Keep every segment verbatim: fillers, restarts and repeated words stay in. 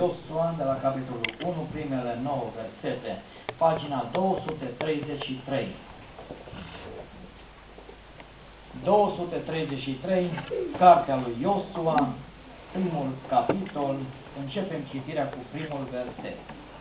Iosua, de la capitolul unu, primele nouă versete, pagina două sute treizeci și trei. două sute treizeci și trei, Cartea lui Iosua, primul capitol, începem citirea cu primul verset.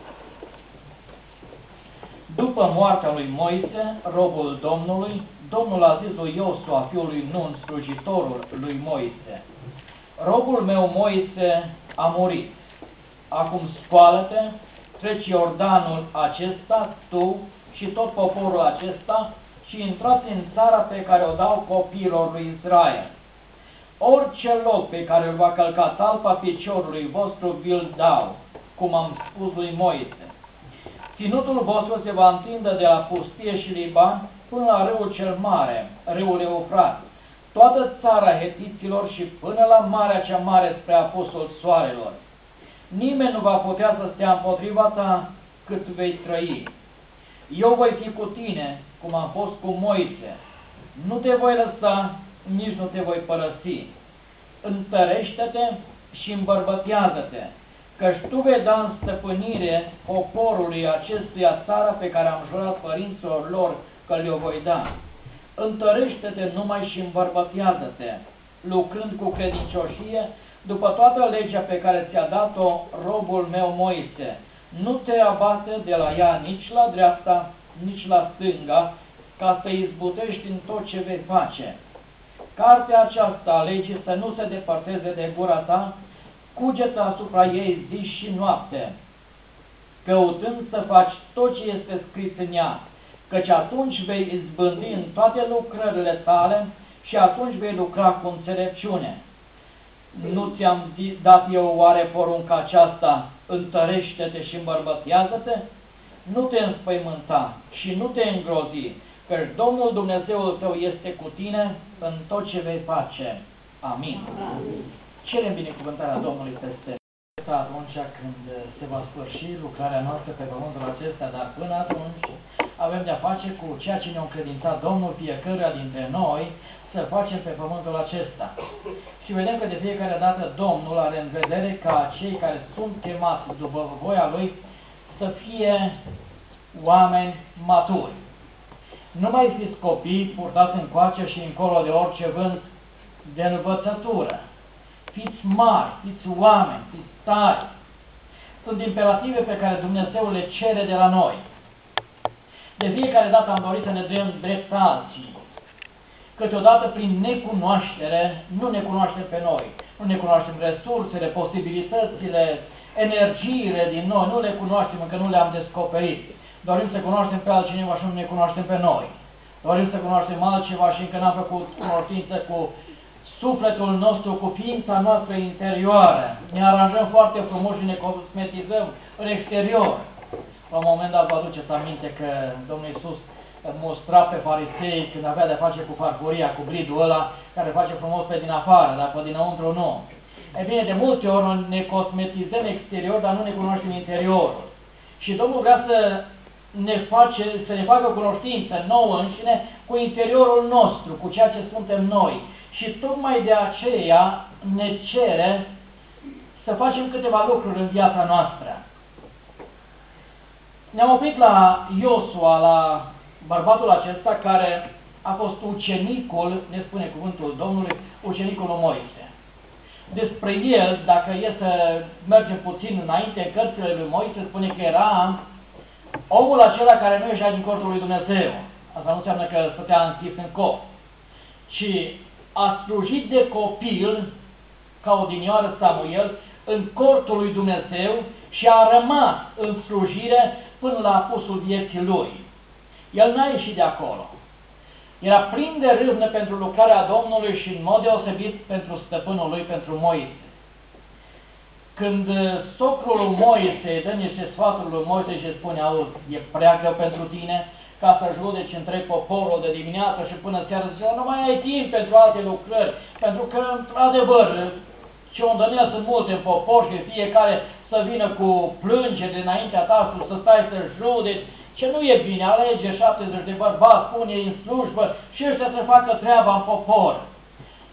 După moartea lui Moise, robul Domnului, Domnul a zis lui Iosua, fiul lui Nun, slujitorul lui Moise: robul meu Moise a murit. Acum scoală-te, treci Iordanul acesta, tu și tot poporul acesta, și intrați în țara pe care o dau copiilor lui Israel. Orice loc pe care îl va călca talpa piciorului vostru, vi-l dau, cum am spus lui Moise. Ținutul vostru se va întinde de la pustie și Liban până la râul cel mare, râul Eufrat, toată țara hetiților și până la Marea cea Mare spre apusul soarelor. Nimeni nu va putea să stea împotriva ta cât vei trăi. Eu voi fi cu tine, cum am fost cu Moise. Nu te voi lăsa, nici nu te voi părăsi. Întărește-te și îmbărbătează-te, căci tu vei da în stăpânire poporului acestuia țara pe care am jurat părinților lor că le-o voi da. Întărește-te numai și îmbărbătează-te, lucrând cu credincioșie, după toată legea pe care ți-a dat-o robul meu Moise. Nu te abate de la ea nici la dreapta, nici la stânga, ca să izbutești în tot ce vei face. Cartea aceasta a legii să nu se depărteze de gura ta, cugetă asupra ei zi și noapte, căutând să faci tot ce este scris în ea, căci atunci vei izbândi în toate lucrările tale și atunci vei lucra cu înțelepciune. Nu ți-am dat eu oare porunca aceasta: întărește-te și îmbărbătează-te? Nu te înspăimânta și nu te îngrozi, căci Domnul Dumnezeul tău este cu tine în tot ce vei face. Amin. Amin. Cerem binecuvântarea Domnului peste atunci când se va sfârși lucrarea noastră pe pământul acesta, dar până atunci avem de-a face cu ceea ce ne-a încredințat Domnul fiecăruia dintre noi să facem pe pământul acesta. Și vedem că de fiecare dată Domnul are în vedere ca cei care sunt chemați după voia Lui să fie oameni maturi. Nu mai fiți copii purtați încoace și încolo de orice vânt de învățătură. Fiți mari, fiți oameni, fiți tari. Sunt imperative pe care Dumnezeu le cere de la noi. De fiecare dată am dorit să ne dăm drept alții. Câteodată prin necunoaștere, nu ne cunoaștem pe noi, nu ne cunoaștem resursele, posibilitățile, energiile din noi, nu le cunoaștem, încă nu le-am descoperit. Dorim să cunoaștem pe altcineva și nu ne cunoaștem pe noi. Dorim să cunoaștem altceva și încă n-am făcut cunoștință cu sufletul nostru, cu ființa noastră interioară. Ne aranjăm foarte frumos și ne cosmetizăm în exterior. La un moment dat vă aduceți aminte că Domnul Iisus mostra pe farisei când avea de face cu farfuria, cu bridul ăla care face frumos pe din afară, dar pe dinăuntru nu. E bine, de multe ori ne cosmetizăm exterior, dar nu ne cunoaștem interiorul. Și Domnul vrea să ne, face, să ne facă cunoștință nouă înșine cu interiorul nostru, cu ceea ce suntem noi. Și tocmai de aceea ne cere să facem câteva lucruri în viața noastră. Ne-am oprit la Iosua, la bărbatul acesta care a fost ucenicul, ne spune cuvântul Domnului, ucenicul lui Moise. Despre el, dacă e să mergem puțin înainte în cărțile lui Moise, spune că era omul acela care nu ieșea din cortul lui Dumnezeu. Asta nu înseamnă că stătea închis în cort, ci a slujit de copil, ca odinioară Samuel, în cortul lui Dumnezeu și a rămas în slujire până la apusul vieții lui. El n-a ieșit de acolo. Era plin de râvnă pentru lucrarea Domnului și în mod deosebit pentru stăpânul lui, pentru Moise. Când socrul lui Moise dă niște sfaturi lui Moise și spune: auzi, e prea greu pentru tine ca să judeci întreg poporul de dimineață și până seara, zice, nu mai ai timp pentru alte lucrări, pentru că, într-adevăr, ciondănele sunt multe în popor și fiecare să vină cu plângeri înaintea ta, să stai să judeci, ce nu e bine, alege șaptezeci de bărbați, pune-i în slujbă și ăștia să facă treaba în popor.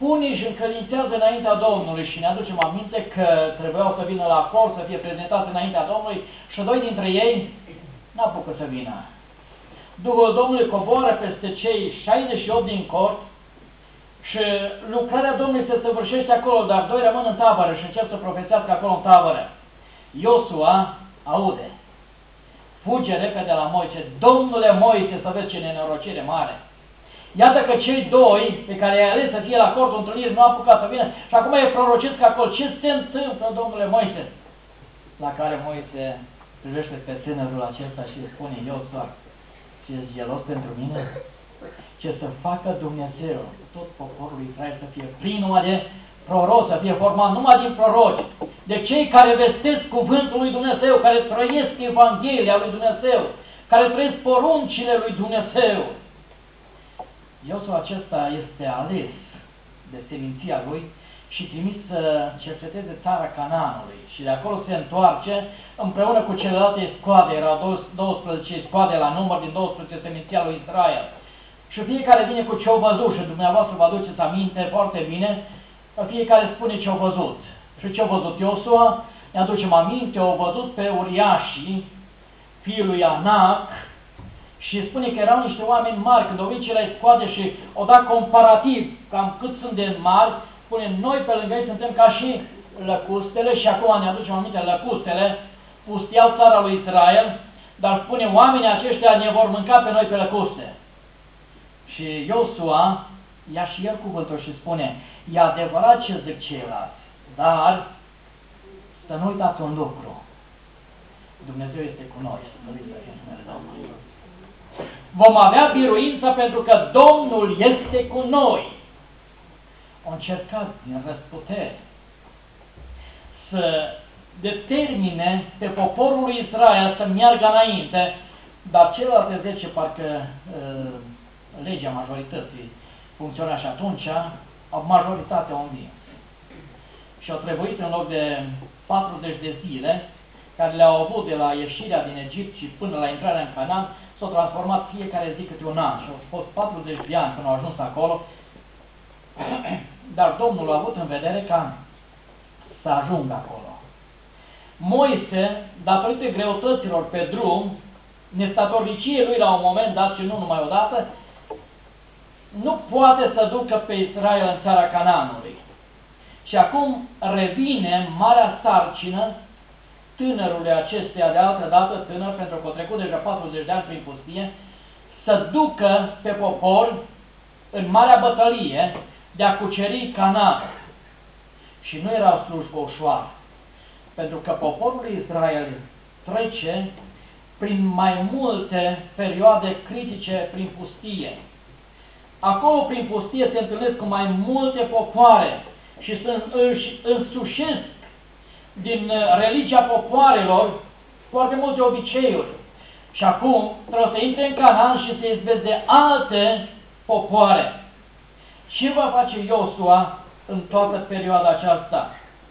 pune și încălințează înaintea Domnului și ne aducem aminte că trebuiau să vină la cor, să fie prezentați înaintea Domnului și doi dintre ei n-apucă să vină. Duhul Domnului coboară peste cei șaizeci și opt din cort și lucrarea Domnului se săvârșește acolo, dar doi rămân în tabără și încep să profețească acolo în tabără. Iosua aude, fuge repede la Moise, Domnule Moise, să vezi ce nenorocire mare. Iată că cei doi pe care i-ai ales să fie la cortul întâlnirii nu au apucat să vină și acum e prorocesc acolo. Ce se întâmplă, Domnule Moise? La care Moise privește pe tânărul acesta și îi spune, Iosua, ce ești gelos pentru mine? Ce să facă Dumnezeu, tot poporul Israel să fie plin numai de proroci, să fie format numai din proroci, de cei care vestesc cuvântul lui Dumnezeu, care trăiesc Evanghelia lui Dumnezeu, care trăiesc poruncile lui Dumnezeu. Iosua acesta este ales de seminția lui și trimis să cerceteze țara Canaanului și de acolo se întoarce împreună cu celelalte scoade, erau douăsprezece scoade la număr din douăsprezece seminția lui Israel. Și fiecare vine cu ce-o văzut și dumneavoastră vă aduceți aminte foarte bine, fiecare spune ce-o văzut. Și ce-o văzut Iosua? Ne aducem aminte, o văzut pe uriașii, fiul lui Anac, și spune că erau niște oameni mari, când o vin cele scoade și o da comparativ, cam cât sunt de mari, spune, noi pe lângă ei suntem ca și lăcustele, și acum ne aducem aminte, lăcustele pustiau țara lui Israel, dar spune, oamenii aceștia ne vor mânca pe noi pe lăcuste. Și Iosua ia și el cuvântul și spune, e adevărat ce zic ceilalți, dar să nu uitați un lucru, Dumnezeu este cu noi, slăvit să fie numele Domnului. Vom avea biruința pentru că Domnul este cu noi. Au încercat din răzputeri să determine pe poporul lui Israel să meargă înainte, dar celelalte zece, parcă uh, legea majorității funcționa și atunci, au majoritatea au învins. Și au trebuit în loc de patruzeci de zile, care le-au avut de la ieșirea din Egipt și până la intrarea în Canaan, s-au transformat fiecare zi câte un an și au fost patruzeci de ani până au ajuns acolo, dar Domnul a avut în vedere ca să ajungă acolo. Moise, datorită greutăților pe drum, nestatornicie lui la un moment dat și nu numai odată, nu poate să ducă pe Israel în țara Canaanului. Și acum revine marea sarcină tânărului acestuia, de altă dată tânăr, pentru că au trecut deja patruzeci de ani prin pustie, să ducă pe popor în marea bătălie de a cuceri Canaan. Și nu era o slujbă ușoară, pentru că poporul Israel trece prin mai multe perioade critice prin pustie. Acolo prin pustie se întâlnesc cu mai multe popoare și își însușesc din religia popoarelor foarte multe obiceiuri. Și acum trebuie să intre în Canaan și să izbezi de alte popoare. Ce va face Iosua în toată perioada aceasta?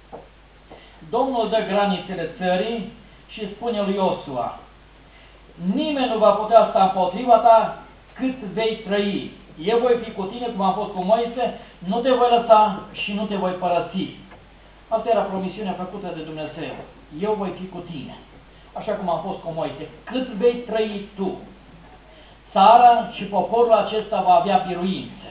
Domnul dă granițele țării și spune lui Iosua, nimeni nu va putea sta împotriva ta cât vei trăi. Eu voi fi cu tine, cum am fost cu Moise, nu te voi lăsa și nu te voi părăsi. Asta era promisiunea făcută de Dumnezeu. Eu voi fi cu tine, așa cum am fost cu Moise. Cât vei trăi tu, țara și poporul acesta va avea biruințe.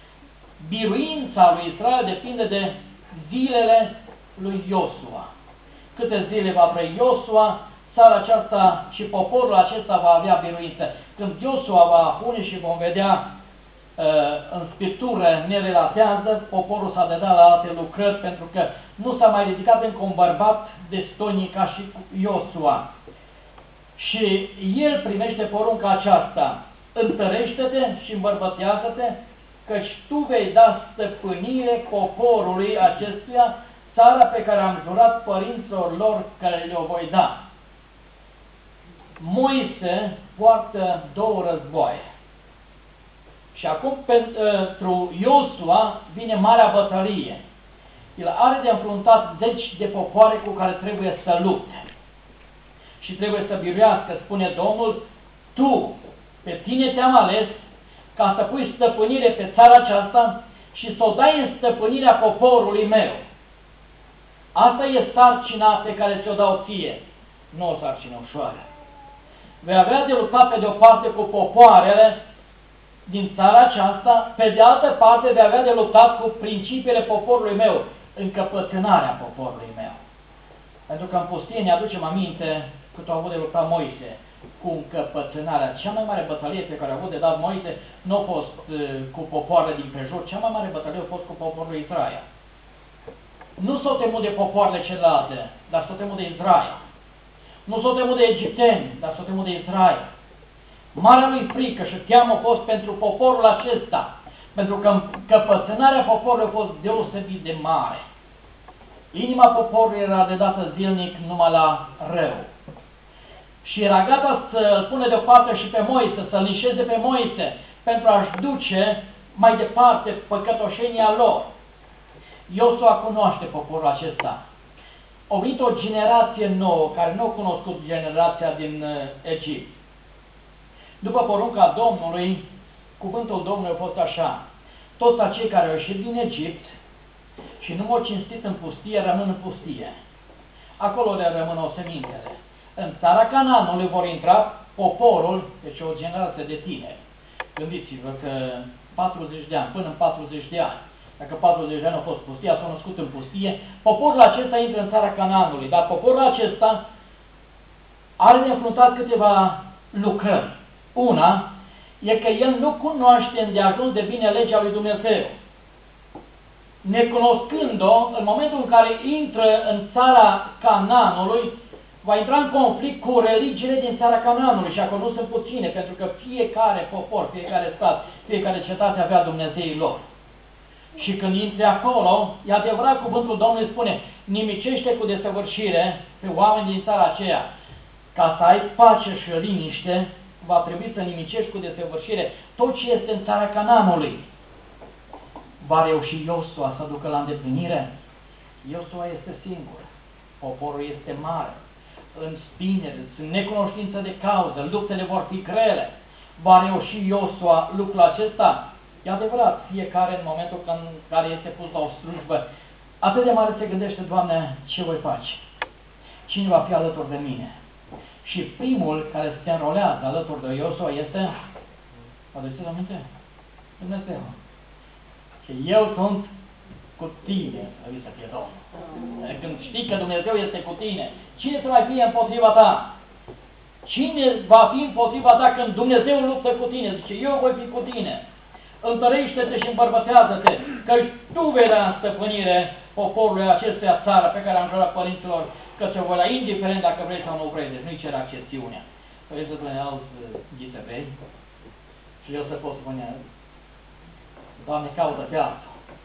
Biruința lui Israel depinde de zilele lui Iosua. Câte zile va trăi Iosua, țara aceasta și poporul acesta va avea biruințe. Când Iosua va pune și vom vedea în Scriptură ne relatează, poporul s-a dedat la alte lucrări pentru că nu s-a mai ridicat încă un bărbat destonic ca și Iosua. Și el primește porunca aceasta, întărește-te și îmbărbătează-te, căci tu vei da stăpânire poporului acestuia, țara pe care am jurat părinților lor că le-o voi da. Moise poartă două războaie. Și acum pentru Iosua vine marea bătălie. El are de înfruntat zeci de popoare cu care trebuie să lupte. Și trebuie să biruiască, spune Domnul, tu, pe tine te-am ales ca să pui stăpânire pe țara aceasta și să o dai în stăpânirea poporului meu. Asta e sarcina pe care ți-o dau ție, nu o sarcină ușoară. Vei avea de luptat pe de o parte cu popoarele din țara aceasta, pe de altă parte vei avea de luptat cu principiile poporului meu, încăpățânarea poporului meu. Pentru că în pustie ne aducem aminte cât a avut de luptat Moise cu încăpățânarea. Cea mai mare bătălie pe care a avut de dat Moise nu a fost uh, cu popoarele din prejur, cea mai mare bătălie a fost cu poporul Israel. Nu s-o temut de popoarele celelalte, dar s-o temut de Israel. Nu s-o temut de egipteni, dar s-o temut de Israel. Marea lui frică și teamă a fost pentru poporul acesta, pentru că încăpățânarea poporului a fost deosebit de mare. Inima poporului era de dată zilnic numai la rău. Și era gata să-l pune deoparte și pe Moise, să-l lișeze pe Moise, pentru a-și duce mai departe păcătoșenia lor. Iosua cunoaște poporul acesta. A venit o generație nouă, care nu a cunoscut generația din Egipt. După porunca Domnului, cuvântul Domnului a fost așa: toți acei care au ieșit din Egipt și nu m-au cinstit în pustie, rămân în pustie. Acolo le rămân osemintele. În țara Canaanului vor intra poporul, deci o generație de tineri. Gândiți-vă că patruzeci de ani, până în patruzeci de ani, dacă patruzeci de ani au fost pustia, s-au născut în pustie, poporul acesta intră în țara Canaanului, dar poporul acesta are de înfruntat câteva lucrări. Una e că el nu cunoaște îndeajuns de bine legea lui Dumnezeu. Necunoscând-o, în momentul în care intră în țara Canaanului, va intra în conflict cu religiile din țara Canaanului și acolo nu sunt puține, pentru că fiecare popor, fiecare stat, fiecare cetate avea Dumnezeii lor. Și când intri acolo, e adevărat, cuvântul Domnului spune: nimicește cu desăvârșire pe oameni din țara aceea. Ca să ai pace și liniște, va trebui să nimicești cu desăvârșire tot ce este în țara Canaanului. Va reuși Iosua să ducă la îndeplinire? Iosua este singur. Poporul este mare. În spinere, în necunoștință de cauză, luptele vor fi grele. Va reuși Iosua lucrul acesta? E adevărat, fiecare în momentul în care este pus la o slujbă, atât de mare se gândește: Doamne, ce voi face? Cine va fi alături de mine? Și primul care se înrolează alături de Iosua este, aduceți aminte? Dumnezeu. Și eu sunt cu tine, trebuie să fie Domnul. Când știi că Dumnezeu este cu tine, cine să mai fie împotriva ta? Cine va fi împotriva ta când Dumnezeu luptă cu tine? Zice: eu voi fi cu tine. Întărește-te și îmbărbătează-te, că tu vei da în stăpânire poporului acestuia țară pe care am jurat părinților, că se voi la indiferent dacă vrei sau nu vrei. Deci nu-i cer accesiunea. Vrei să spune alți ghităvei și eu să pot spune: Doamne, caută pe altul.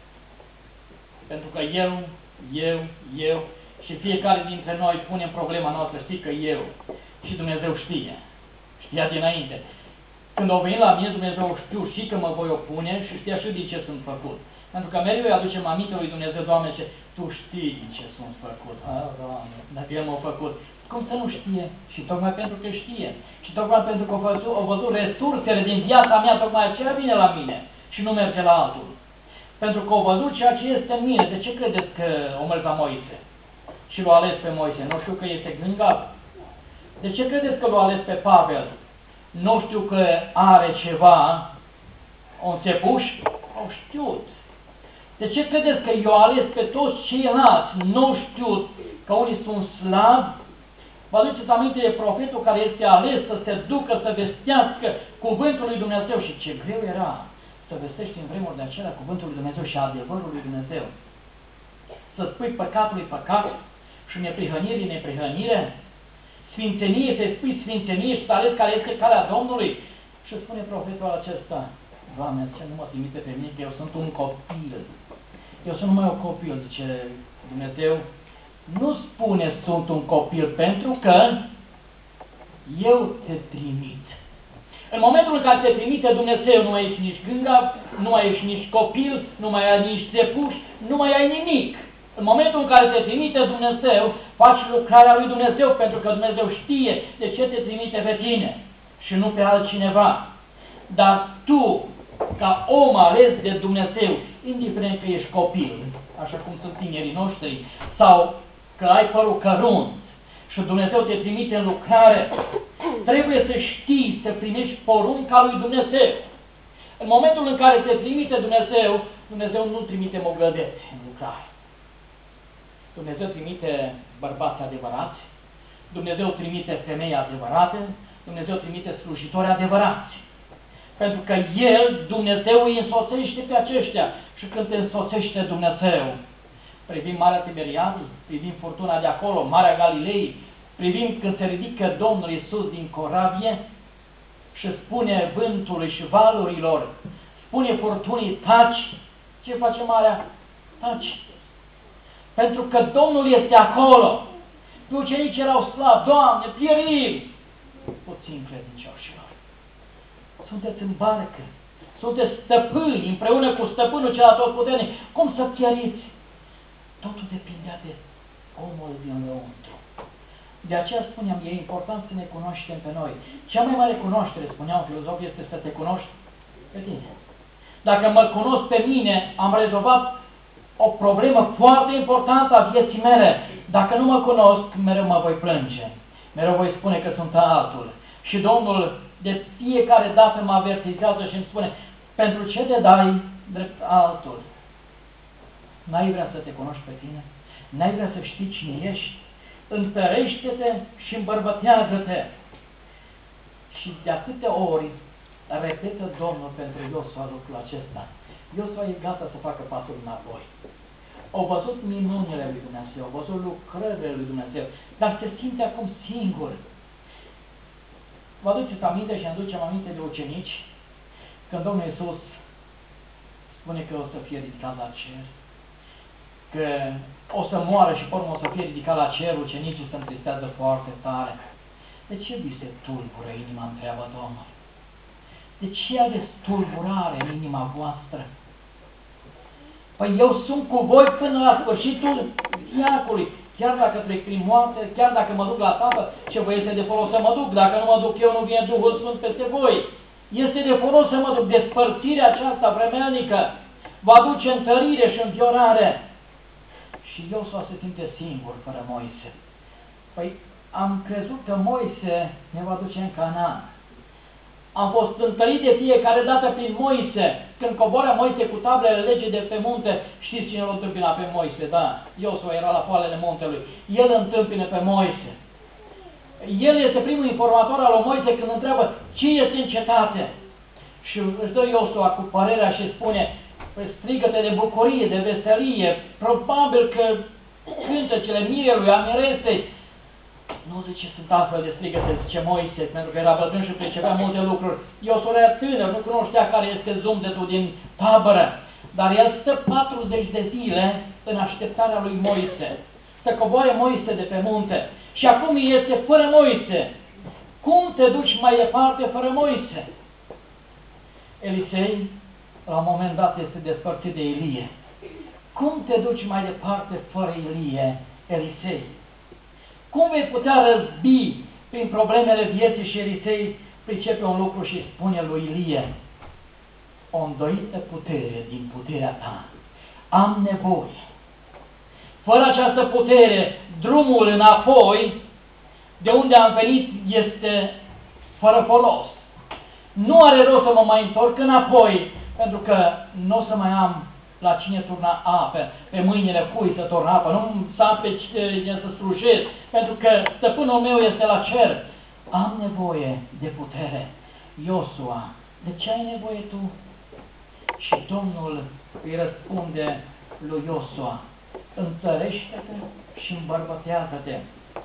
Pentru că eu, eu, eu și fiecare dintre noi punem problema noastră: știi că eu, și Dumnezeu știe. Știa dinainte. Când au venit la mine, Dumnezeu știu și că mă voi opune și știa și din ce sunt făcut. Pentru că mereu îi aducem aminte lui Dumnezeu: Doamne, ce Tu știi din ce sunt făcut. Ah, Doamne, dacă El m-a făcut, cum să nu știe? Și tocmai pentru că știe. Și tocmai pentru că au văzut, au văzut resursele din viața mea, tocmai aceea vine la mine și nu merge la altul. Pentru că au văzut ceea ce este în mine. De ce credeți că o mers la Moise? Și l-a ales pe Moise? Nu știu că este gângat. De ce credeți că l-a ales pe Pavel? Nu știu că are ceva, o înțepuș? Au știut. De ce credeți că eu ales pe toți ceilalți? Nu știu că unii sunt slabi? Vă aduceți aminte de profetul care este ales să se ducă, să vestească cuvântul lui Dumnezeu. Și ce greu era să vestești în vremuri de acelea cuvântul lui Dumnezeu și adevărul lui Dumnezeu. Să spui păcatului păcat și neprihănirii neprihănire. Sfințenie, să spui sfințenie și să ales care este calea Domnului. Și spune profetul acesta: Doamne, ce nu mă trimite pe mine, că eu sunt un copil. Eu sunt numai un copil, zice Dumnezeu. Nu spune sunt un copil, pentru că eu te trimit. În momentul în care te trimite Dumnezeu, nu mai ești nici gângav, nu mai ești nici copil, nu mai ai nici țepuș, nu mai ai nimic. În momentul în care te trimite Dumnezeu, faci lucrarea lui Dumnezeu, pentru că Dumnezeu știe de ce te trimite pe tine și nu pe altcineva. Dar tu ca om ales de Dumnezeu, indiferent că ești copil, așa cum sunt tinerii noștri, sau că ai părul cărunt și Dumnezeu te trimite în lucrare, trebuie să știi să primești porunca lui Dumnezeu. În momentul în care te trimite Dumnezeu, Dumnezeu nu trimite moglădeți în lucrare. Dumnezeu trimite bărbați adevărați, Dumnezeu trimite femei adevărate, Dumnezeu trimite slujitori adevărați. Pentru că El, Dumnezeu, îi însoțește pe aceștia. Și când te însoțește Dumnezeu, privim Marea Tiberiadă, privim furtuna de acolo, Marea Galilei, privim când se ridică Domnul Iisus din corabie și spune vântului și valurilor, spune furtunii, taci, ce face Marea? Taci. Pentru că Domnul este acolo. Pe ucenici erau slabi, Doamne, pierim! Puțin credincioșilor. Sunteți în barcă, sunteți stăpâni împreună cu stăpânul cel atotputernic. Cum să pieriți? Totul depindea de omul din lăuntru. De aceea spuneam, e important să ne cunoaștem pe noi. Cea mai mare cunoaștere, spuneau filozofii, este să te cunoști pe tine. Dacă mă cunosc pe mine, am rezolvat o problemă foarte importantă a vieții mele. Dacă nu mă cunosc, mereu mă voi plânge. Mereu voi spune că sunt altul. Și Domnul de fiecare dată mă avertizează și îmi spune, pentru ce te dai drept altul? N-ai vrea să te cunoști pe tine? N-ai vrea să știi cine ești? Întărește-te și îmbărbătează-te. Și de atâtea ori repetă Domnul pentru Iosua lucrul acesta. Iosua e gata să facă pasul înapoi. Au văzut minunile lui Dumnezeu, au văzut lucrările lui Dumnezeu, dar se simte acum singur. Vă aduceți aminte și îmi aducem aminte de ucenici, când Domnul Iisus spune că o să fie ridicat la cer, că o să moară și pe urmă o să fie ridicat la cer, ucenicii se întristează foarte tare. De ce vi se tulbură inima, întreabă Domnul? De ce aveți tulburare în inima voastră? Păi eu sunt cu voi până la sfârșitul viacului. Chiar dacă trec prin moarte, chiar dacă mă duc la Tatăl, ce vă este de folos să mă duc? Dacă nu mă duc eu, nu vine Duhul Sfânt peste voi. Este de folos să mă duc. Despărțirea aceasta vremelnică va aduce întărire și înviorare. Și Iosua se simte singur fără Moise. Păi am crezut că Moise ne va duce în Canaan. Am fost întărit de fiecare dată prin Moise. Când coboară Moise cu tablele legii de pe munte, știți cine îl întâmpina pe Moise? Da, Iosua era la poalele muntelui. El întâmpină pe Moise. El este primul informator al lui Moise când întreabă ce este în cetate. Și își dă Iosua cu părerea și spune, strigă-te de bucurie, de veselie, probabil că cântecele mirelui, a miresei. Nu zice, sunt astfel de strigăte, zice Moise, pentru că era bătrân și pricepea multe lucruri. Iosua era tânăr, nu cunoștea care este zumzetul din tabără. Dar el stă patruzeci de zile în așteptarea lui Moise. Să coboare Moise de pe munte. Și acum este fără Moise. Cum te duci mai departe fără Moise? Elisei, la un moment dat, este despărțit de Ilie. Cum te duci mai departe fără Ilie, Elisei? Cum vei putea răzbi prin problemele vieții? Și Elisei pricepe un lucru și spune lui Ilie, o îndoită putere din puterea ta. Am nevoie. Fără această putere, drumul înapoi, de unde am venit, este fără folos. Nu are rost să mă mai întorc înapoi, pentru că nu o să mai am la cine turna apă, pe mâinile cui să torn apă, nu să am pe cine să slujesc, pentru că stăpânul meu este la cer. Am nevoie de putere. Iosua, de ce ai nevoie tu? Și Domnul îi răspunde lui Iosua, întărește-te și îmbărbătează-te.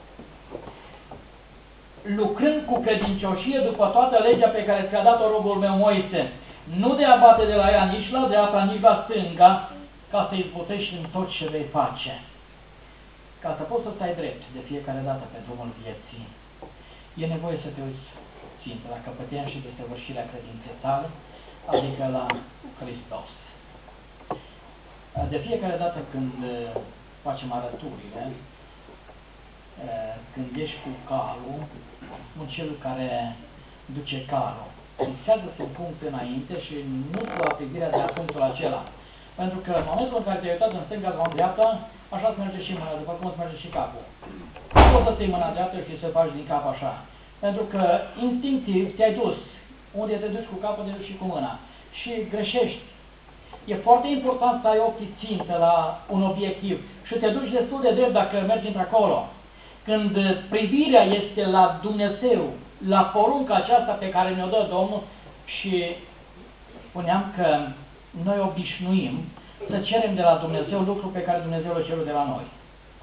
Lucrând cu credincioșie după toată legea pe care ți-a dat-o robul meu Moise, nu de a bate de la ea nici la dreapta, nici la stânga, ca să izbutești în tot ce vei face. Ca să poți să stai drept de fiecare dată pe drumul vieții, e nevoie să te uiți țintă la căpătenia și desăvârșirea credinței tale, adică la Hristos. De fiecare dată când facem arăturile, când ești cu calul, un cel care duce calul, fixează-ți un punct înainte și nu cu privirea de la punctul acela. Pentru că în momentul în care te-ai uitat în stânga sau în dreapta, așa îți merge și mâna, după cum îți merge și capul. Nu poți să ții mâna dreaptă și să faci din cap așa. Pentru că instinctiv te-ai dus. Unde te duci cu capul, te duci și cu mâna. Și greșești. E foarte important să ai ochii țintă la un obiectiv și te duci destul de drept dacă mergi într-acolo. Când privirea este la Dumnezeu, la porunca aceasta pe care ne-o dă Domnul, și spuneam că noi obișnuim să cerem de la Dumnezeu lucru pe care Dumnezeu le cerut de la noi.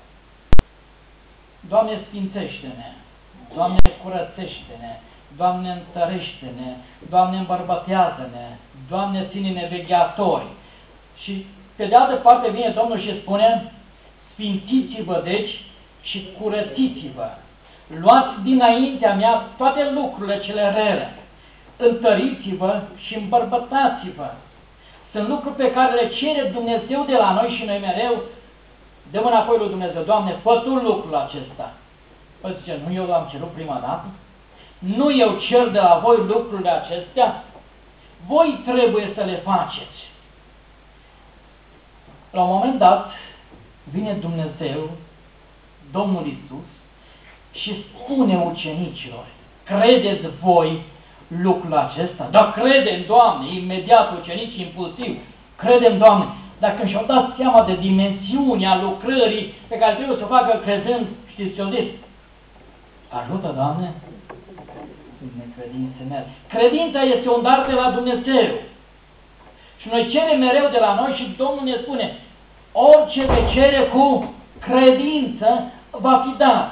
Doamne, sfințește-ne, Doamne, curățește-ne, Doamne, întărește-ne, Doamne, îmbărbătează-ne, Doamne, ține-ne vegheatori. Și pe de altă parte vine Domnul și spune, sfințiți-vă deci și curățiți-vă. Luați dinaintea mea toate lucrurile cele rele. Întăriți-vă și îmbărbătați-vă. Sunt lucruri pe care le cere Dumnezeu de la noi și noi mereu dăm înapoi lui Dumnezeu. Doamne, fă Tu lucrul acesta. Păi zice, nu eu l-am cerut prima dată? Nu eu cer de la voi lucrurile acestea? Voi trebuie să le faceți. La un moment dat vine Dumnezeu, Domnul Iisus, și spune ucenicilor, credeți voi lucrul acesta? Da, credem, Doamne, imediat ucenicii impulsiv, credem, Doamne, dar când și-au dat seama de dimensiunea lucrării pe care trebuie să o facă crezând, știți ce-au zis? Ajută, Doamne, necredințe mele. Credința este un dar de la Dumnezeu. Și noi cerem mereu de la noi și Domnul ne spune, orice te cere cu credință va fi dat.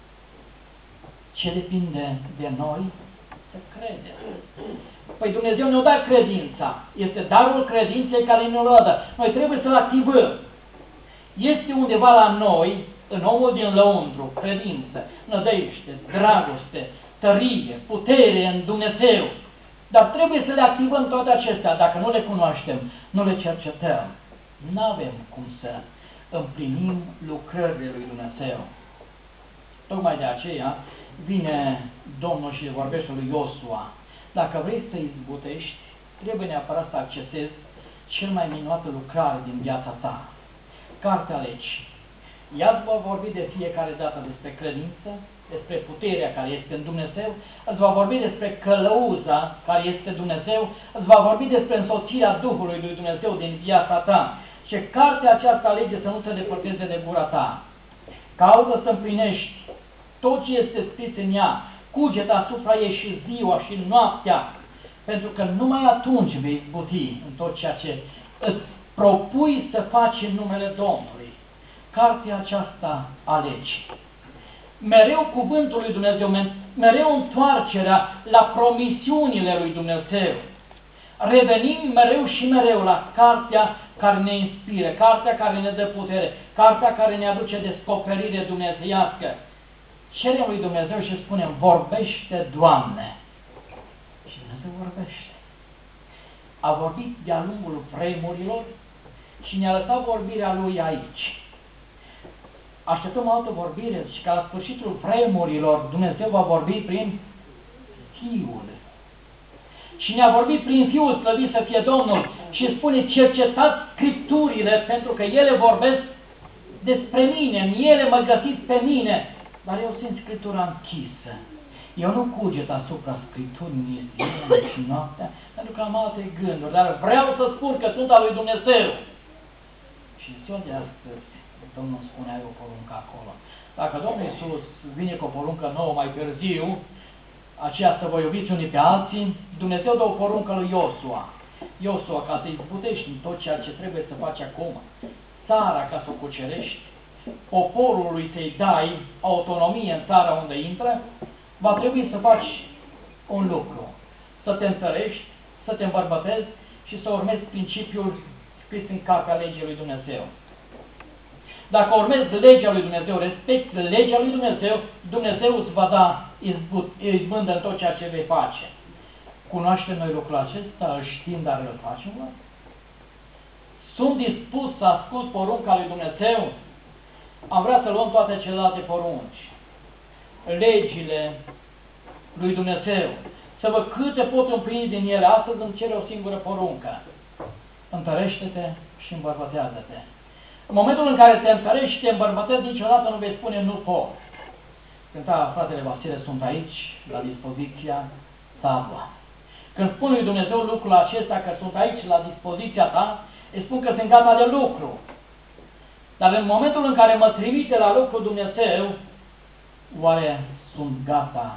Ce depinde de noi? Să credem. Păi Dumnezeu ne-a dat credința. Este darul credinței care ne-o dă. Noi trebuie să-l activăm. Este undeva la noi, în omul din lăuntru, credință, nădejde, dragoste, tărie, putere în Dumnezeu. Dar trebuie să le activăm toate acestea. Dacă nu le cunoaștem, nu le cercetăm, nu avem cum să împlinim lucrările lui Dumnezeu. Tocmai de aceea vine Domnul și vorbește lui Iosua. Dacă vrei să izbutești, trebuie neapărat să accesezi cel mai minunată lucrare din viața ta. Cartea Legii. Ea îți va vorbi de fiecare dată despre credință, despre puterea care este în Dumnezeu, îți va vorbi despre călăuza care este Dumnezeu, îți va vorbi despre însoțirea Duhului lui Dumnezeu din viața ta. Și cartea aceasta lege să nu se depărteze de gura ta. Caută să împlinești tot ce este scris în ea, cugetă asupra ei și ziua și noaptea, pentru că numai atunci vei izbuti în tot ceea ce îți propui să faci în numele Domnului. Cartea aceasta a legii. Mereu cuvântul lui Dumnezeu, mereu întoarcerea la promisiunile lui Dumnezeu. Revenim mereu și mereu la cartea care ne inspiră, cartea care ne dă putere, cartea care ne aduce descoperire dumnezeiască. Cerem lui Dumnezeu și spunem, vorbește, Doamne. Și Dumnezeu vorbește. A vorbit de-a lungul vremurilor și ne-a lăsat vorbirea Lui aici. Așteptăm o altă vorbire și ca la sfârșitul vremurilor Dumnezeu va vorbi prin Fiul. Și ne-a vorbit prin Fiul, slăvit să fie Domnul, și spune, cercetați Scripturile, pentru că ele vorbesc despre mine, în ele mă găsiți pe mine, dar eu simt Scriptura închisă. Eu nu cuget asupra Scripturii ziua și noaptea, pentru că am alte gânduri, dar vreau să spun că sunt al lui Dumnezeu. Și ziua de astăzi, Domnul spune, ai o poruncă acolo. Dacă Domnul Iisus vine cu o poruncă nouă mai târziu, aceea să vă iubiți unii pe alții, Dumnezeu dă o poruncă lui Iosua. Iosua, ca să izbutești în tot ceea ce trebuie să faci acum, țara ca să o cucerești, poporului să-i dai autonomie în țara unde intră, va trebui să faci un lucru. Să te întărești, să te îmbărbătezi și să urmezi principiul scris în cartea legii lui Dumnezeu. Dacă urmezi legea lui Dumnezeu, respecti legea lui Dumnezeu, Dumnezeu îți va da izbândă în tot ceea ce vei face. Cunoaștem noi lucrul acesta, îl știm, dar îl facem? Sunt dispus să ascult porunca lui Dumnezeu? Am vrea să luăm toate celelalte porunci, legile lui Dumnezeu, să văd câte pot împlini din ele. Astăzi îmi cere o singură poruncă. Întărește-te și îmbărbătează-te. În momentul în care te întărești și te îmbărbătezi, niciodată nu vei spune nu pot. Cânta fratele Vasile, sunt aici, la dispoziția ta. Când spun lui Dumnezeu lucrul acesta, că sunt aici la dispoziția ta, îi spun că sunt gata de lucru. Dar în momentul în care mă trimite la lucru Dumnezeu, oare sunt gata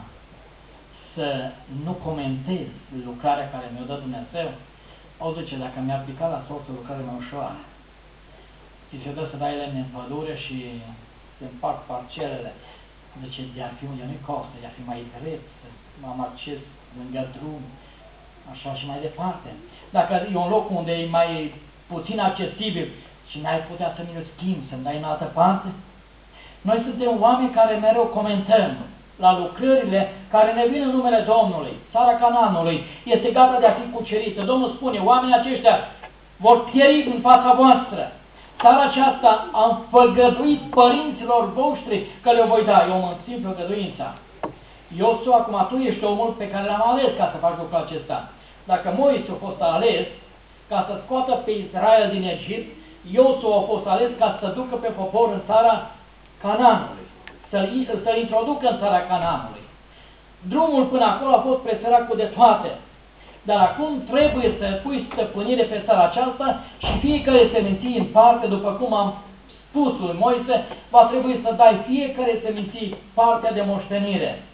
să nu comentez lucrarea care mi-o dă Dumnezeu? O, zice, dacă mi-ar pica la sorță o lucrare mai ușoară, ți se dă să dai lemne în pădure și se împart parcelele. Zice, de-ar fi unde nu-i costă, de-ar fi mai drept, să mă marchez lângă drum, așa și mai departe. Dacă e un loc unde e mai puțin accesibil și n-ai putea să mi-l schimbi, să-mi dai în altă parte, noi suntem oameni care mereu comentăm la lucrările care ne vin în numele Domnului. Țara Canaanului este gata de a fi cucerită. Domnul spune, oamenii aceștia vor pieri din fața voastră. Țara aceasta am făgăduit părinților voștri că le voi da. Eu mă țin făgăduința. Iosua, acum tu ești omul pe care l-am ales ca să faci lucrul acesta. Dacă Moise a fost ales ca să scoată pe Israel din Egipt, Iosua a fost ales ca să ducă pe popor în țara Canaanului, să-l să introducă în țara Canaanului. Drumul până acolo a fost presărat cu de toate, dar acum trebuie să pui stăpânire pe țara aceasta și fiecare seminții în parte, după cum am spus lui Moise, va trebui să dai fiecare seminții partea de moștenire.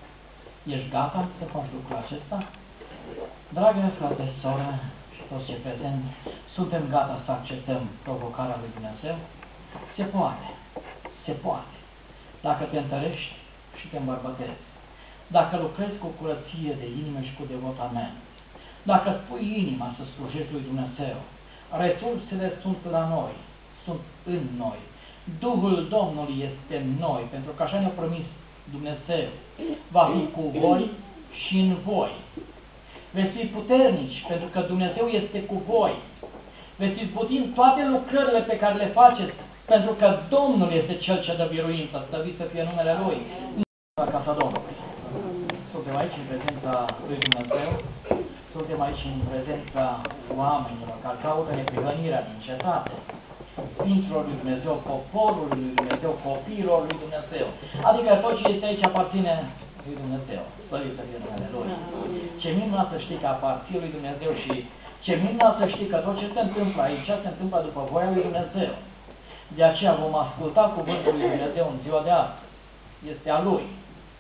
Ești gata să faci lucrul acesta? Dragă frate, soră și toți cei prezenți, suntem gata să acceptăm provocarea lui Dumnezeu? Se poate, se poate. Dacă te întărești și te îmbărbătezi, dacă lucrezi cu curăție de inimă și cu devotament, dacă spui inima să slujești lui Dumnezeu, resursele sunt la noi, sunt în noi. Duhul Domnului este în noi, pentru că așa ne-a promis Dumnezeu. Va fi cu voi și în voi. Veți fi puternici, pentru că Dumnezeu este cu voi. Veți fi putin toate lucrările pe care le faceți, pentru că Domnul este Cel ce dă biruință, slăvit să fie numele Lui. La casa Domnului. Suntem aici în prezența lui Dumnezeu, suntem aici în prezența oamenilor care caută neprihănirea din cetate, Sfinților lui Dumnezeu, poporului lui Dumnezeu, copiilor lui Dumnezeu. Adică tot ce este aici aparține lui Dumnezeu, slăvit să fie numele Lui. Ce minunat să știi că aparține lui Dumnezeu și ce minunat să știi că tot ce se întâmplă aici se întâmplă după voia lui Dumnezeu. De aceea vom asculta cuvântul lui Dumnezeu în ziua de astăzi. Este a Lui.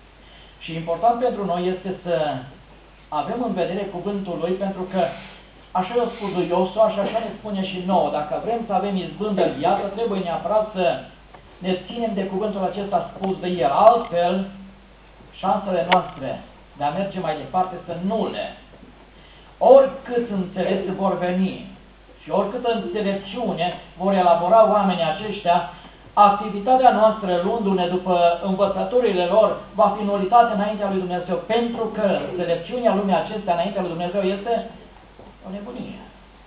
Și important pentru noi este să avem în vedere cuvântul Lui, pentru că așa i-a spus lui Iosua și așa ne spune și nouă. Dacă vrem să avem izbândă în viață, trebuie neapărat să ne ținem de cuvântul acesta spus de El. Altfel, șansele noastre de a merge mai departe sunt nule. Oricât înțelepți vor veni și oricâtă înțelepciune vor elabora oamenii aceștia, activitatea noastră, luându-ne după învățăturile lor, va fi nulitate înaintea lui Dumnezeu, pentru că înțelepciunea lumii acestea înaintea lui Dumnezeu este o nebunie.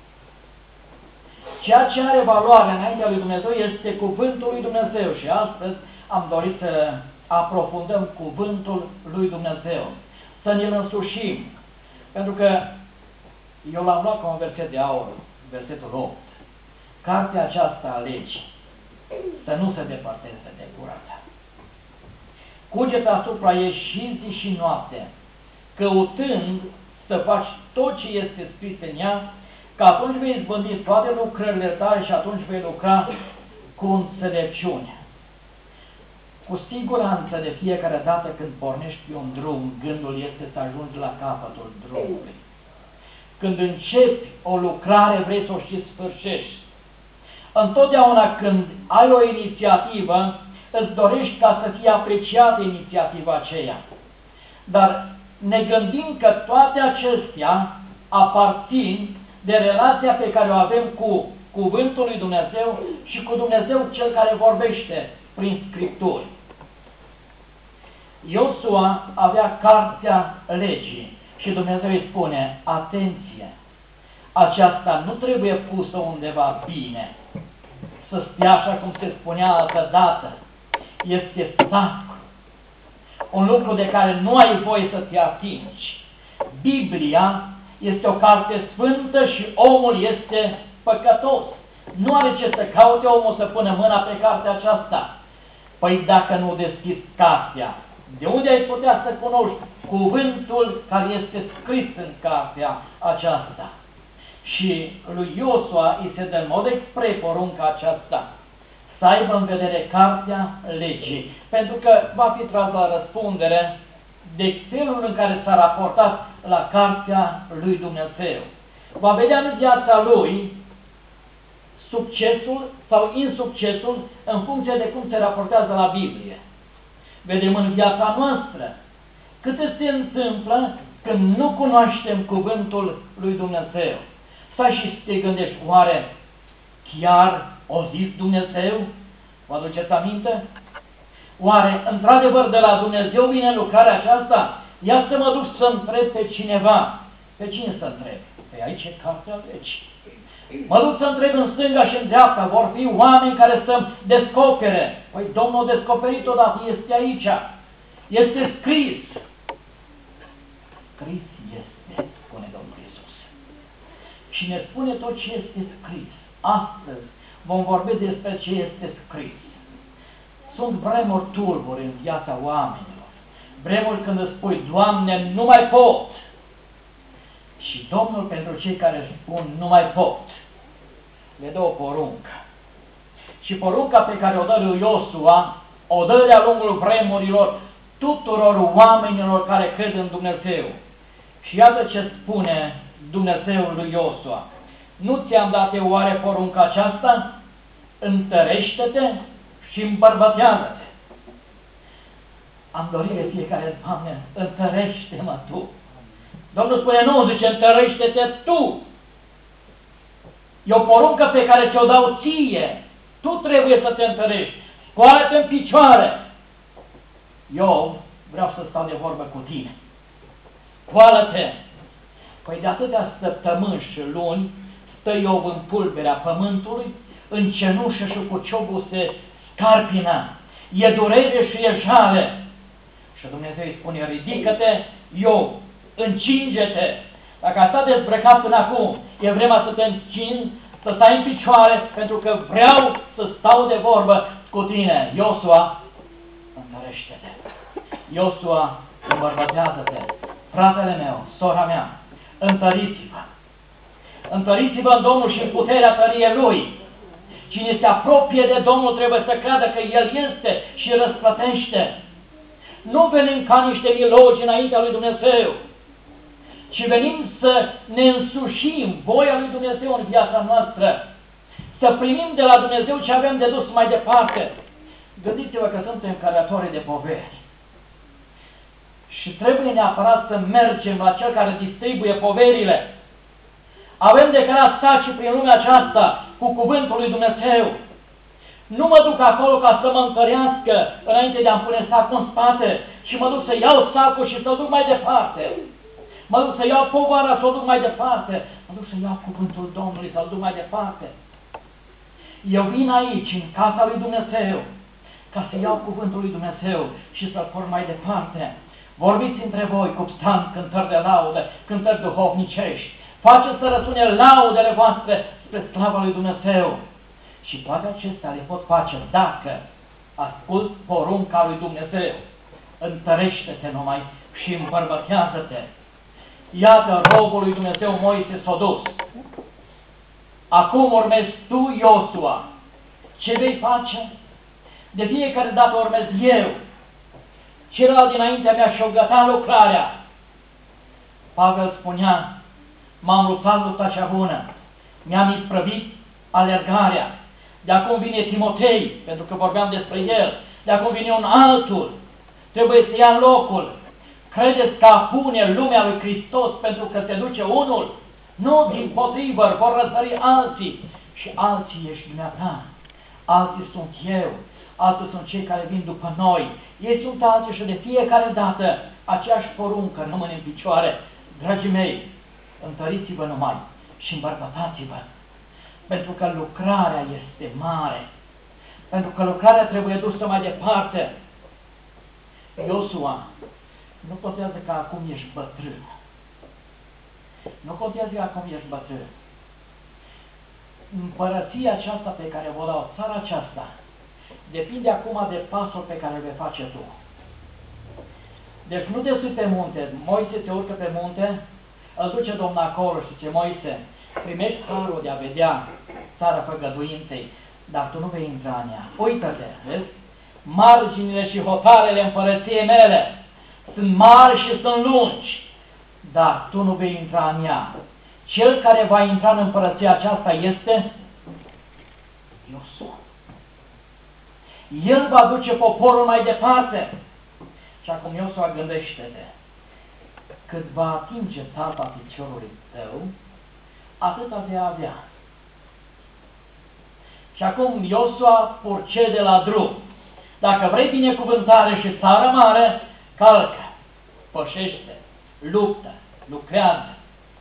Ceea ce are valoare înaintea lui Dumnezeu este cuvântul lui Dumnezeu și astăzi am dorit să aprofundăm cuvântul lui Dumnezeu, să ne-l însușim, pentru că eu l-am luat ca un verset de aur, versetul opt. Cartea aceasta a legii să nu se depărteze de curată. Cugetă asupra ei și zi și noapte, căutând să faci tot ce este scris în ea, că atunci vei izbândi toate lucrările tale și atunci vei lucra cu înțelepciune. Cu siguranță de fiecare dată când pornești pe un drum, gândul este să ajungi la capătul drumului. Când începi o lucrare, vrei să o și sfârșești. Întotdeauna când ai o inițiativă, îți dorești ca să fie apreciată inițiativa aceea. Dar ne gândim că toate acestea aparțin de relația pe care o avem cu cuvântul lui Dumnezeu și cu Dumnezeu Cel care vorbește prin Scripturi. Iosua avea cartea legii și Dumnezeu îi spune, atenție, aceasta nu trebuie pusă undeva bine, să stea așa cum se spunea altă dată, este sacru, un lucru de care nu ai voie să te atingi. Biblia este o carte sfântă și omul este păcătos. Nu are ce să caute omul să pună mâna pe cartea aceasta. Păi dacă nu deschizi cartea, de unde ai putea să cunoști cuvântul care este scris în cartea aceasta? Și lui Iosua îi se dă în mod expre porunca aceasta, să aibă în vedere cartea legii, pentru că va fi tras la răspundere de felul în care s-a raportat la cartea lui Dumnezeu. Va vedea în viața lui succesul sau insuccesul în funcție de cum se raportează la Biblie. Vedem în viața noastră câte se întâmplă când nu cunoaștem cuvântul lui Dumnezeu. Stai și te gândești, oare chiar o zis Dumnezeu? Vă aduceți aminte? Oare într-adevăr de la Dumnezeu vine lucrarea aceasta? Ia să mă duc să întreb pe cineva. Pe cine să întreb? Păi aici e cartea legii. Mă duc să întreb în stânga și în dreapta, vor fi oameni care să-mi descopere. Păi Domnul a descoperit odată, este aici. Este scris. Scris este, spune Domnul Iisus. Și ne spune tot ce este scris. Astăzi vom vorbi despre ce este scris. Sunt vremuri tulburi în viața oamenilor. Vremuri când îți spui, Doamne, nu mai pot. Și Domnul, pentru cei care își spun, nu mai pot, le dă o poruncă. Și porunca pe care o dă lui Iosua, o dă de-a lungul vremurilor tuturor oamenilor care cred în Dumnezeu. Și iată ce spune Dumnezeul lui Iosua. Nu ți-am dat eu oare porunca aceasta? Întărește-te și îmbărbătează-te. Am dorit de fiecare, Doamne, întărește-mă Tu. Domnul spune, nu, zice, întărește-te Tu. E o poruncă pe care ți-o dau ție. Tu trebuie să te întărești. Scoală-te în picioare. Eu vreau să stau de vorbă cu tine. Scoală-te. Păi de atâtea săptămâni și luni stă Iov în pulberea pământului, în cenușă și cu ciobul se scarpină. E durere și e jale. Și Dumnezeu îi spune, ridică-te, Iov, încinge-te. Dacă a stat dezbrăcat până acum, e vremea să te încingi, să stai în picioare, pentru că vreau să stau de vorbă cu tine. Iosua, întărește-te. Iosua, îmbărbătează-te. Fratele meu, sora mea, întăriți-vă. Întăriți-vă în Domnul și în puterea tăriei Lui. Cine se apropie de Domnul trebuie să creadă că El este și răsplătește. Nu venim ca niște milogi înaintea lui Dumnezeu, ci venim să ne însușim voia lui Dumnezeu în viața noastră, să primim de la Dumnezeu ce avem de dus mai departe. Gândiți-vă că suntem creatori de poveri și trebuie neapărat să mergem la Cel care distribuie poverile. Avem de creat saci prin lumea aceasta cu cuvântul lui Dumnezeu. Nu mă duc acolo ca să mă întărească înainte de a-mi pune sacul în spate și mă duc să iau sacul și să-l duc mai departe. Mă duc să iau povara să o duc mai departe. Mă duc să iau cuvântul Domnului să-l duc mai departe. Eu vin aici, în casa lui Dumnezeu, ca să iau cuvântul lui Dumnezeu și să-l porn mai departe. Vorbiți între voi cu psalmi, cântări de laudă, cântări duhovnicești. Faceți să răsune laudele voastre spre slava lui Dumnezeu. Și toate acestea le pot face dacă ascult porunca lui Dumnezeu. Întărește-te numai și îmbărbătează-te. Iată, robul lui Dumnezeu Moise s-a dus. Acum urmezi tu, Iosua. Ce vei face? De fiecare dată urmez eu. Celălalt dinaintea mea și-o găta lucrarea. Pavel spunea, m-am luptat lupta cea bună, mi-am isprăvit alergarea. De acum vine Timotei, pentru că vorbeam despre el. De acum vine un altul. Trebuie să ia locul. Credeți că apune lumea lui Hristos pentru că se duce unul? Nu, dimpotrivă, vor răsări alții. Și alții ești dumneata. Alții sunt eu. Alții sunt cei care vin după noi. Ei sunt alții și de fiecare dată aceeași poruncă rămâne în picioare. Dragii mei, întăriți-vă numai și îmbărbătați-vă. Pentru că lucrarea este mare. Pentru că lucrarea trebuie dusă mai departe. Iosua, nu potează că acum ești bătrân. Nu contează acum ești bătrân. Împărăția aceasta pe care vă dau, țara aceasta, depinde acum de pasul pe care îl vei face tu. Deci nu te sui pe munte, Moise te urcă pe munte, îl duce Domnul acolo și zice, Moise, primești harul de a vedea țara făgăduinței, dar tu nu vei intra în ea. Uită-te, vezi? Marginile și hotarele împărăției mele sunt mari și sunt lungi, dar tu nu vei intra în ea. Cel care va intra în împărăția aceasta este Iosua. El va duce poporul mai departe. Și acum Iosua, gândește-te, cât va atinge țarpa piciorului tău, atâta vei avea. Și acum Iosua porcede la drum. Dacă vrei binecuvântare și țară mare, calcă, pășește, luptă, lucrează.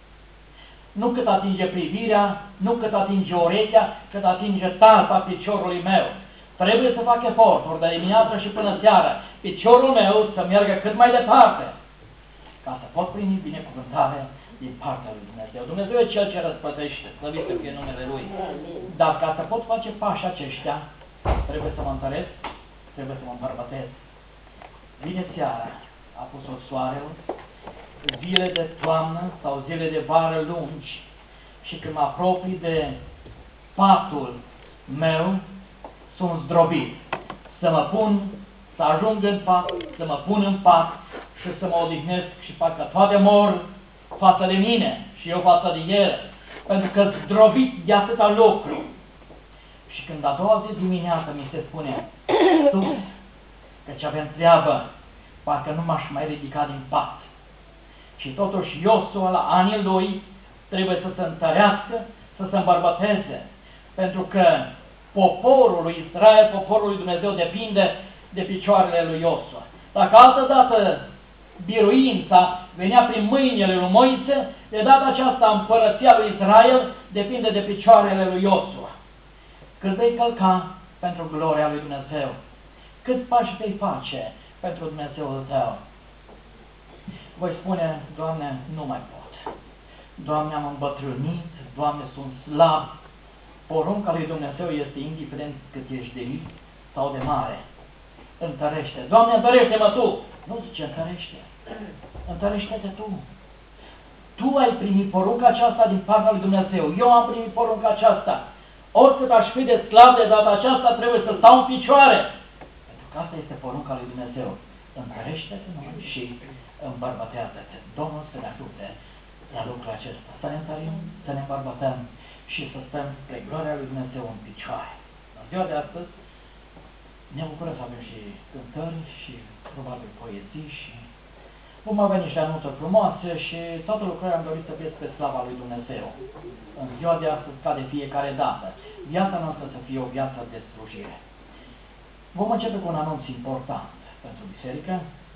Nu cât atinge privirea, nu cât atinge urechea, cât atinge talpa piciorului meu. Trebuie să fac eforturi de dimineață și până seara, piciorul meu să meargă cât mai departe, ca să pot primi binecuvântare din partea lui Dumnezeu. Dumnezeu e Cel ce răspătește, slăvit să fie numele Lui. Dar ca să pot face pașii aceștia, trebuie să mă întăresc, trebuie să mă îmbărbătez. Vine seara, a pus-o soarele, zile de toamnă sau zile de vară lungi, și când mă apropii de patul meu, sunt zdrobit. Să mă pun, să ajung în pat, să mă pun în pat și să mă odihnesc și parcă toate mor față de mine și eu față de ele, pentru că zdrobit de atâta lucru. Și când a doua zi dimineață mi se spune, tu, căci avem treabă, parcă nu m-aș mai ridica din pat. Și totuși Iosua, la anii lui, trebuie să se întărească, să se îmbărbăteze, pentru că poporul lui Israel, poporul lui Dumnezeu, depinde de picioarele lui Iosua. Dacă altădată biruința venea prin mâinile lui Moise, de data aceasta împărăția lui Israel depinde de picioarele lui Iosua. Cât vei călca pentru gloria lui Dumnezeu, cât pași vei face pentru Dumnezeul tău. Voi spune, Doamne, nu mai pot. Doamne, am îmbătrânit, Doamne, sunt slab. Porunca lui Dumnezeu este indiferent cât ești de mic sau de mare. Întărește. Doamne, întărește-mă Tu! Nu zice întărește. Întărește-te Tu. Tu ai primit porunca aceasta din partea lui Dumnezeu. Eu am primit porunca aceasta. Oricât aș fi de slab de data aceasta, trebuie să stau în picioare. Pentru că asta este porunca lui Dumnezeu. Întărește-te și îmbărbătează-te. Domnul să ne ajute la lucrul acesta. Să ne întărim, să ne îmbărbătăm și să stăm spre gloria lui Dumnezeu în picioare. În ziua de astăzi ne bucură să avem și cântări și probabil poezii și vom avea niște anunțuri frumoase și toată lucrarea am dorit să fie spre slava lui Dumnezeu. În ziua de astăzi, ca de fiecare dată, viața noastră să fie o viață de slujire. Vom începe cu un anunț important pentru biserică.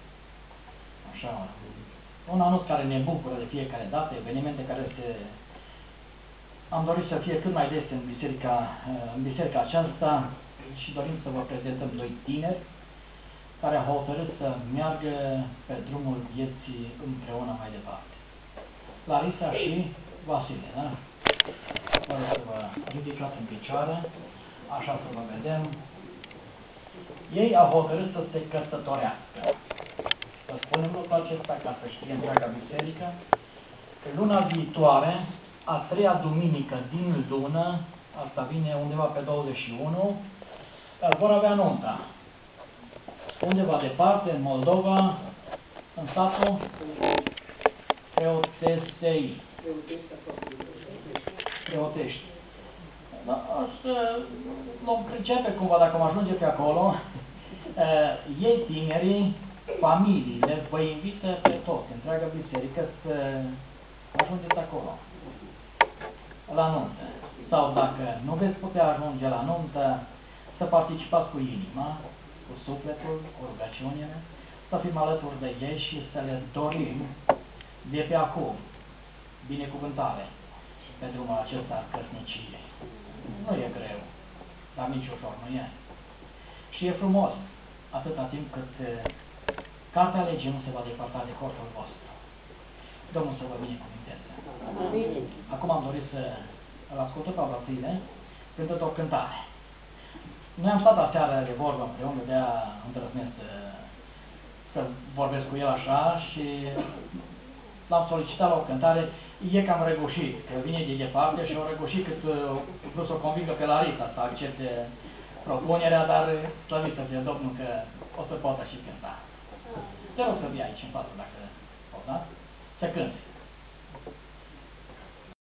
Așa, un anunț care ne bucură de fiecare dată, evenimente care se... Am dorit să fie cât mai des în biserica, în biserica aceasta și dorim să vă prezentăm doi tineri care au hotărât să meargă pe drumul vieții împreună mai departe. Larisa și Vasile, da? Vă rog să vă ridicați în picioare, așa să vă vedem. Ei au hotărât să se căsătorească. Să spunem lucrul acesta ca să știe întreaga biserică. Că luna viitoare, a treia duminică din lună, asta vine undeva pe douăzeci și unu, vor avea nunta. Undeva departe, în Moldova, în satul Preotestei. Preotești. Da, asta vom pricepe cumva dacă am ajunge pe acolo. Ei, tinerii, familiile, vă invită pe toți, întreaga biserică, să ajungeți acolo, la nuntă. Sau dacă nu veți putea ajunge la nuntă, să participați cu inima, cu sufletul, cu rugăciunile, să fim alături de ei și să le dorim de pe acum binecuvântare pe drumul acesta al căsniciei. Nu e greu, dar nici ușor nu e. Și e frumos atâta timp cât cartea legii nu se va depărta de corpul vostru. Domnul să vă binecuvânteze. Acum am dorit să îl ascultă pe Vasile cântând o cântare. Noi am stat aseară de vorbă împreună, de-aia îndrăznesc să, să vorbesc cu el așa și l-am solicitat la o cântare. E cam răgușit, că vine de departe și o răgușit cât vreau să o convingă pe Larisa să accepte propunerea, dar slăvită de Domnul că o să poată și cânta. Te rog să vii aici în față dacă poți, da? Să cânti.